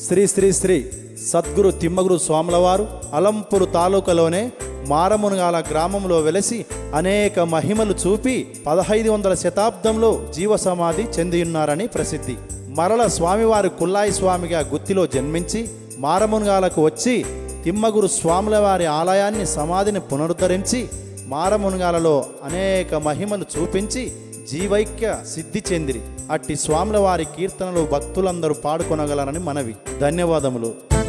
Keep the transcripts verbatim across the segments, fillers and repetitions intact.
శ్రీ శ్రీ శ్రీ సద్గురు తిమ్మగురు స్వాములవారు అలంపూరు తాలూకాలోనే మారమునగాల గ్రామంలో వెలసి అనేక మహిమలు చూపి పదహైదు వందల శతాబ్దంలో జీవ సమాధి చెందియున్నారని ప్రసిద్ధి. మరల స్వామివారు కుల్లాయి స్వామిగా గుత్తిలో జన్మించి మారమునగాలకు వచ్చి తిమ్మగురు స్వాముల వారి ఆలయాన్ని సమాధిని పునరుద్ధరించి మారమునగాలలో అనేక మహిమలు చూపించి జీవైక్య సిద్ధి చెందిరి. అట్టి స్వాముల వారి కీర్తనలు భక్తులందరూ పాడుకొనగలరని మనవి. ధన్యవాదములు.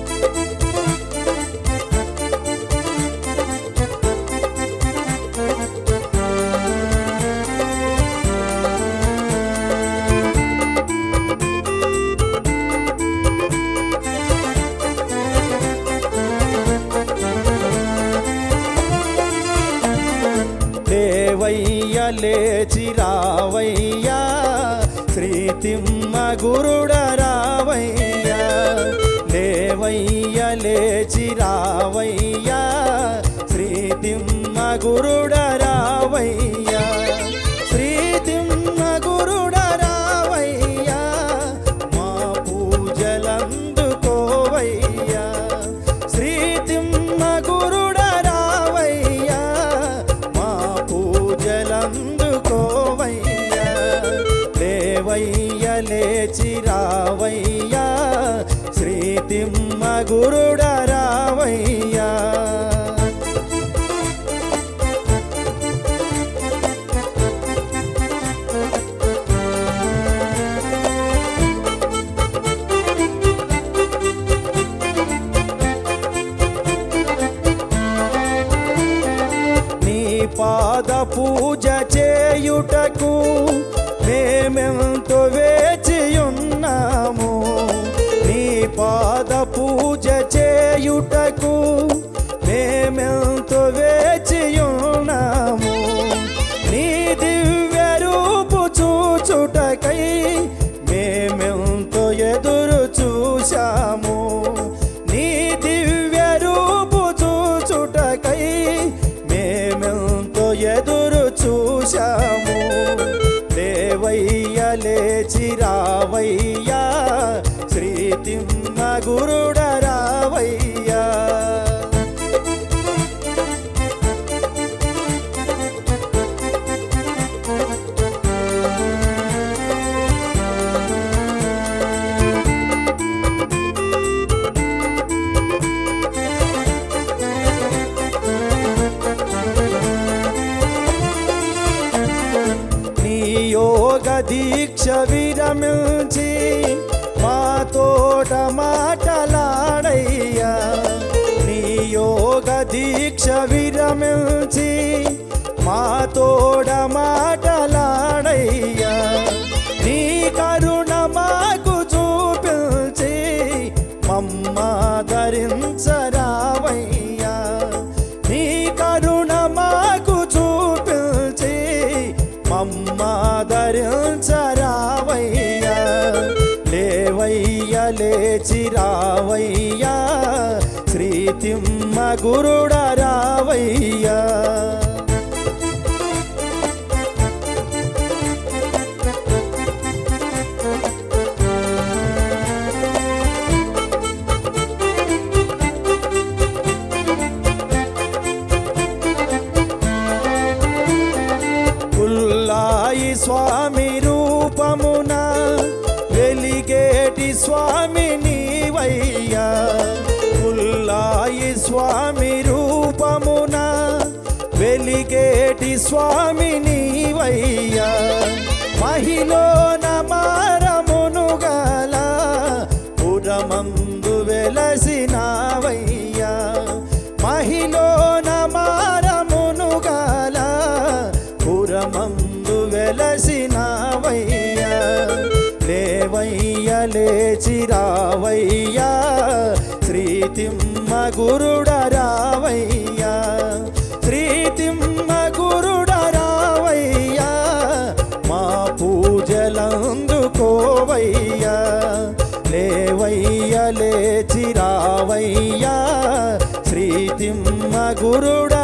లేవయ్య లేచి రావయ్యా శ్రీ తిమ్మగురుడ రావయ్యా. లేవయ్య లేచి రావయ్యా శ్రీ తిమ్మగురుడ రావయ్యా. శ్రీ తిమ్మగురుడ రావయ్యా మా పూజలందుకోవయ్యా. శ్రీ తిమ్మగురుడ రావయ్యా మా పూజలందుకోవయ్యా. లేవయ్య లేచి రావయ్యా శ్రీ తిమ్మగురుడ రావయ్యా. నీ పాద పూజ చేయుటకు మేమెంతో వేచియున్నాము. నీ పాద పూజ చేయుటకు మేమెంతో వేచియున్నాము. నీ దివ్య రూపు చూచుటకై మేమెంతో ఎదురు చూశాము. నీ దివ్య రూపు చూచుటకై మేమెంతో ఎదురు చూశాము. లేవయ్య లేచి రావయ్యా శ్రీ తిమ్మగురుడ రావయ్యా. యోగ దీక్ష విరమించి మా తోట మాటలాడయ్యా. నీ యోగ దీక్ష విరమించి మా తోట మాటలాడయ్యా. నీ కరుణ మాకు చూపించి మమ్మాదరించరావయ్యా. నీ కరుణ మాకు చూపించి మమ్మాదరించరావయ్యా. లేవయ్య లేచి రావయ్యా శ్రీ తిమ్మగురుడ రావయ్యా. కుల్లాయి స్వామి రూపమున వెలిగేటి స్వామి నీవయ్యా. కుల్లాయి స్వామి రూపమున వెలిగేటి స్వామి నీవయ్యా. మహిళన మారమును గల పురమందు వెలసినావయ్యా. మహిళన మారమును గల పురమందు వెలసినావయ్యా. లేవయ్య లేచి రావయ్యా శ్రీ తిమ్మగురుడ రావయ్యా. శ్రీ తిమ్మగురుడ రావయ్యా మా పూజలందుకోవయ్యా. లేవయ్య లేచి రావయ్యా శ్రీ తిమ్మగురుడ